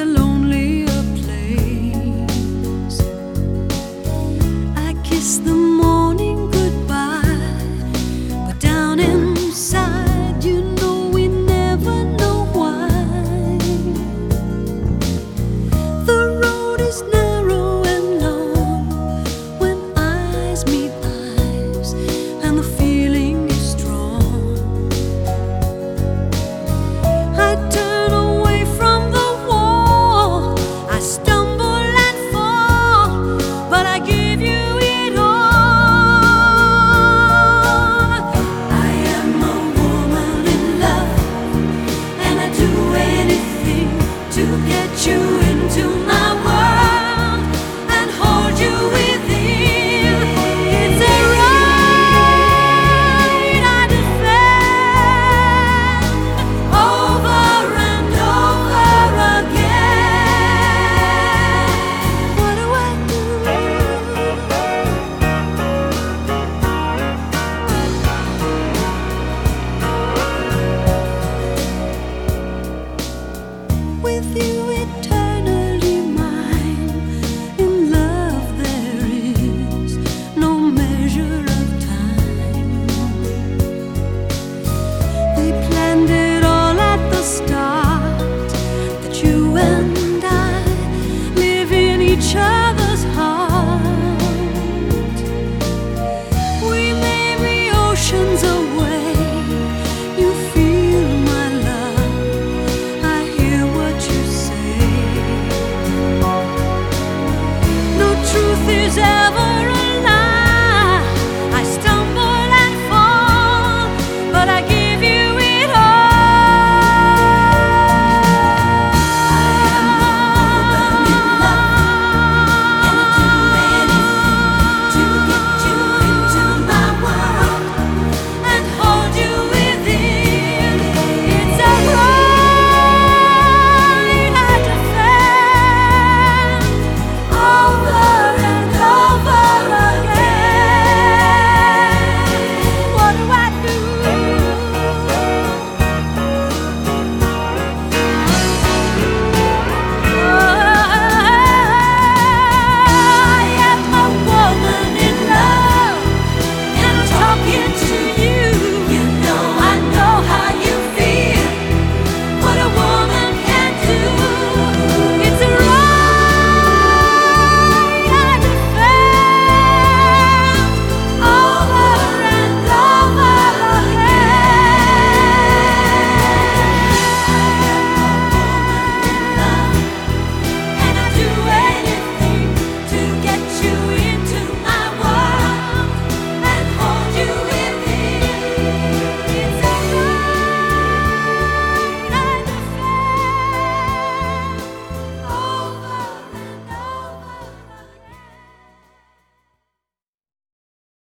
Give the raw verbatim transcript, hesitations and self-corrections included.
lonelier place. I kiss the morning goodbye, but down inside, you know we never know why. The road is narrow and long when eyes meet eyes, and the feeling is strong. I turn away from the wall, I stumble and fall, but I give you it all. I am a woman in love, and I do anything to get you in.